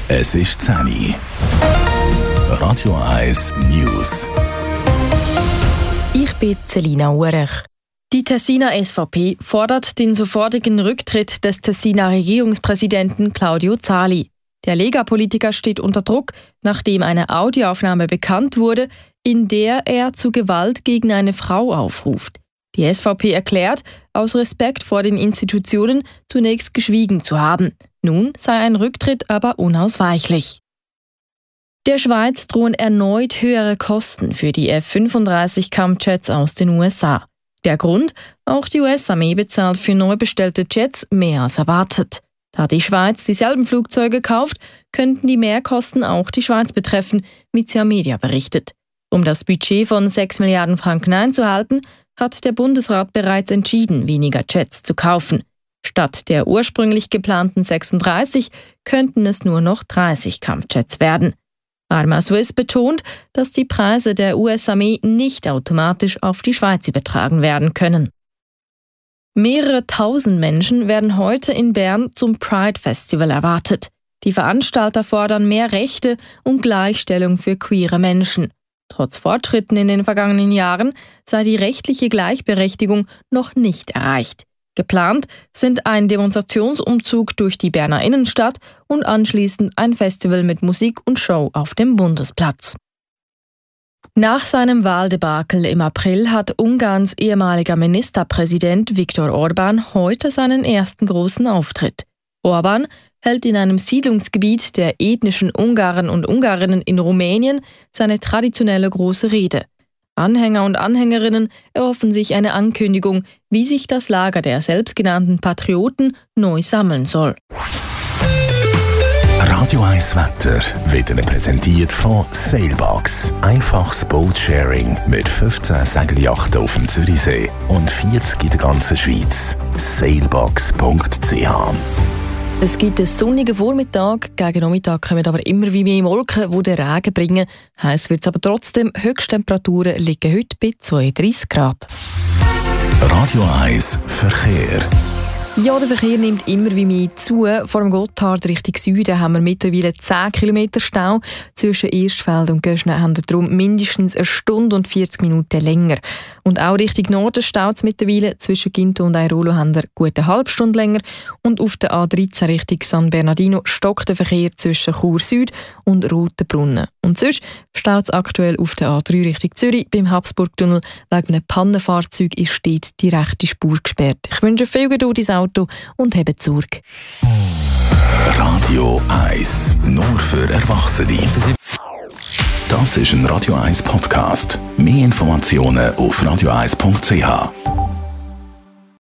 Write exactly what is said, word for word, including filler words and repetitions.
Es ist zehn Uhr. Radio eins News. Ich bin Selina Urech. Die Tessiner S V P fordert den sofortigen Rücktritt des Tessiner Regierungspräsidenten Claudio Zali. Der Lega-Politiker steht unter Druck, nachdem eine Audioaufnahme bekannt wurde, in der er zu Gewalt gegen eine Frau aufruft. Die S V P erklärt, aus Respekt vor den Institutionen zunächst geschwiegen zu haben. Nun sei ein Rücktritt aber unausweichlich. Der Schweiz drohen erneut höhere Kosten für die F fünfunddreißig Kampfjets aus den U S A. Der Grund? Auch die U S-Armee bezahlt für neu bestellte Jets mehr als erwartet. Da die Schweiz dieselben Flugzeuge kauft, könnten die Mehrkosten auch die Schweiz betreffen, wie C A Media berichtet. Um das Budget von sechs Milliarden Franken einzuhalten, hat der Bundesrat bereits entschieden, weniger Jets zu kaufen. Statt der ursprünglich geplanten sechsunddreißig könnten es nur noch dreißig Kampfjets werden. Arma Swiss betont, dass die Preise der U S-Armee nicht automatisch auf die Schweiz übertragen werden können. Mehrere tausend Menschen werden heute in Bern zum Pride Festival erwartet. Die Veranstalter fordern mehr Rechte und Gleichstellung für queere Menschen. Trotz Fortschritten in den vergangenen Jahren sei die rechtliche Gleichberechtigung noch nicht erreicht. Geplant sind ein Demonstrationsumzug durch die Berner Innenstadt und anschließend ein Festival mit Musik und Show auf dem Bundesplatz. Nach seinem Wahldebakel im April hat Ungarns ehemaliger Ministerpräsident Viktor Orbán heute seinen ersten großen Auftritt. Orbán hält in einem Siedlungsgebiet der ethnischen Ungarn und Ungarinnen in Rumänien seine traditionelle große Rede. Anhänger und Anhängerinnen erhoffen sich eine Ankündigung, wie sich das Lager der selbstgenannten Patrioten neu sammeln soll. Radio eins Wetter wird Ihnen präsentiert von Sailbox. Einfaches Boatsharing mit fünfzehn Segelyachten auf dem Zürichsee und vierzig in der ganzen Schweiz. sailbox punkt c h. Es gibt einen sonnigen Vormittag, gegen Nachmittag kommen aber immer wie mehr Wolken, die den Regen bringen. Heiß wird es aber trotzdem, Höchsttemperaturen liegen heute bei zweiunddreissig Grad. Radio eins Verkehr. Ja, der Verkehr nimmt immer wie mehr zu. Vor dem Gotthard Richtung Süden haben wir mittlerweile zehn Kilometer Stau. Zwischen Erstfeld und Göschne haben wir darum mindestens eine Stunde und vierzig Minuten länger. Und auch Richtung Norden staut es mittlerweile. Zwischen Ginto und Airolo haben wir gut eine halbe Stunde länger. Und auf der A dreizehn Richtung San Bernardino stockt der Verkehr zwischen Chur Süd und Rotenbrunnen. Und sonst staut es aktuell auf der A drei Richtung Zürich. Beim Habsburgtunnel wegen einem Pannenfahrzeug ist dort die rechte Spur gesperrt. Ich wünsche viel Geduld ins Auto und habe Zurück. Radio eins, nur für Erwachsene. Das ist ein Radio eins Podcast. Mehr Informationen auf radio eins punkt c h.